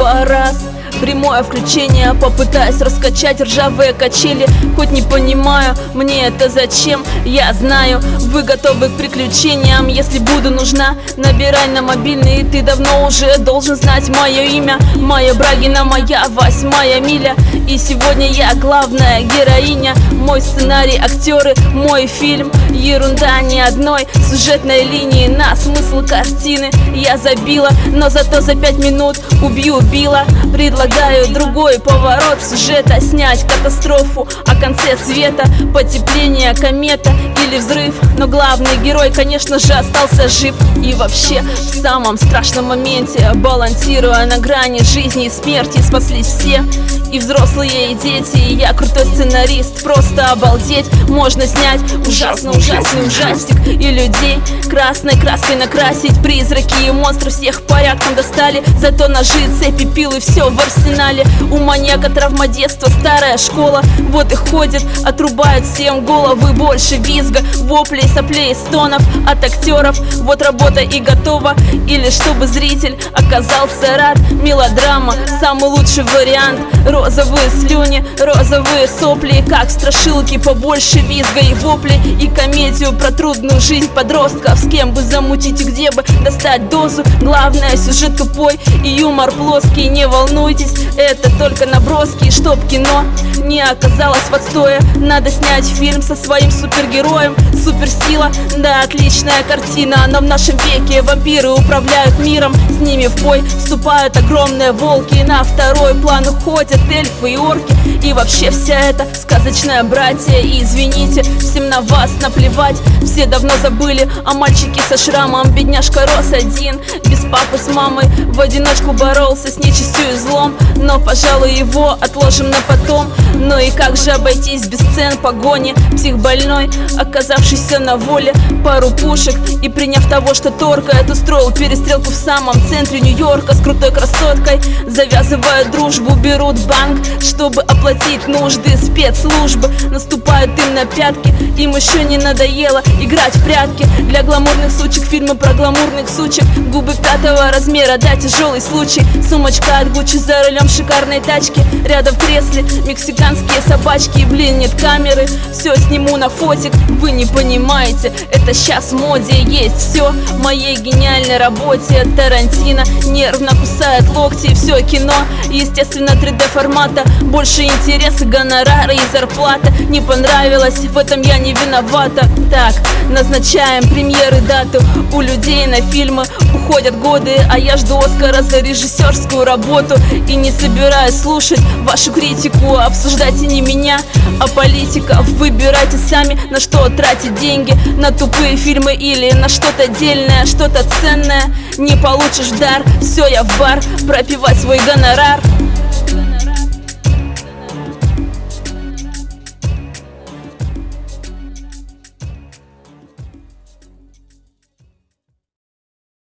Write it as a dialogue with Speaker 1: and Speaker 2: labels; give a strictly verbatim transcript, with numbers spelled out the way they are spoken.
Speaker 1: снова раз прямое включение, попытаюсь раскачать ржавые качели. Хоть не понимаю, мне это зачем. Я знаю, вы готовы к приключениям. Если буду нужна, набирай на мобильный. Ты давно уже должен знать мое имя. Майя Брагина, моя восьмая миля. И сегодня я главная героиня. Мой сценарий, актеры, мой фильм. Ерунда ни одной сюжетной линии на смысл картины я забила, но зато за пять минут убью Билла. Предлагаю другой поворот сюжета, снять катастрофу о конце света, потепление, комета или взрыв. Но главный герой, конечно же, остался жив. И вообще, в самом страшном моменте, балансируя на грани жизни и смерти, спаслись все, и взрослые, и дети. И я крутой сценарист, просто обалдеть. Можно снять ужасно ужасный ужастик и людей красной краской накрасить. Призраки и монстры всех порядком достали, зато ножи, цепи, пилы, все в арсенале. У маньяка травма детства, старая школа. Вот и ходит, отрубают всем головы. Больше визга, воплей, соплей, стонов от актеров. Вот работа и готова. Или чтобы зритель оказался рад. Мелодрама, самый лучший вариант. Розовые слюни, розовые сопли, как страшилки, побольше визга и вопли. И комедию про трудную жизнь подростков, с кем бы замутить и где бы достать дозу. Главное, сюжет тупой и юмор плоский. Не волнуйтесь, это только наброски. Чтоб кино не оказалось в отстое, надо снять фильм со своим супергероем. Суперсила, да, отличная картина. Но в нашем веке вампиры управляют миром. С ними в бой вступают огромные волки. На второй план уходят эльфы и орки. И вообще вся эта сказочная братья. И извините, всем на вас наплевать. Все давно забыли о мальчике со шрамом. Бедняжка рос один, без папы с мамой. В одиночку боролся с нечистью и злом. Но, пожалуй, его отложим на потом. Ну и как же обойтись без сцен погони? Психбольной, оказавшийся на воле, пару пушек и приняв того, что торкает, устроил перестрелку в самом центре Нью-Йорка с крутой красоткой. Завязывая дружбу, берут банк, чтобы оплатить нужды спецслужбы. Наступают им на пятки, им еще не надоело играть в прятки. Для гламурных сучек фильмы про гламурных сучек. Губы пятого размера, да, тяжелый случай. Сумочка от Гуччи за рулем шикарной тачки. Рядом в кресле мексиканские собачки. Блин, нет камеры, все сниму на фотик. Вы не понимаете, это сейчас в моде. Есть все в моей гениальной работе. Тарантино нервно кусает локти. Все кино, естественно, три дэ формата. Больше интереса, гонорары и зарплата. Не понравилось, в этом я не виновата. Так, назначаем премьеры, дату. У людей на фильмы уходят годы, а я жду Оскара за режиссерскую работу. И не собираюсь слушать вашу критику. Обсуждайте не меня, а политиков. Выбирайте сами, на что тратить деньги. На тупые фильмы или на что-то дельное, что-то ценное. Не получишь в дар, все, я в бар пропивать свой гонорар.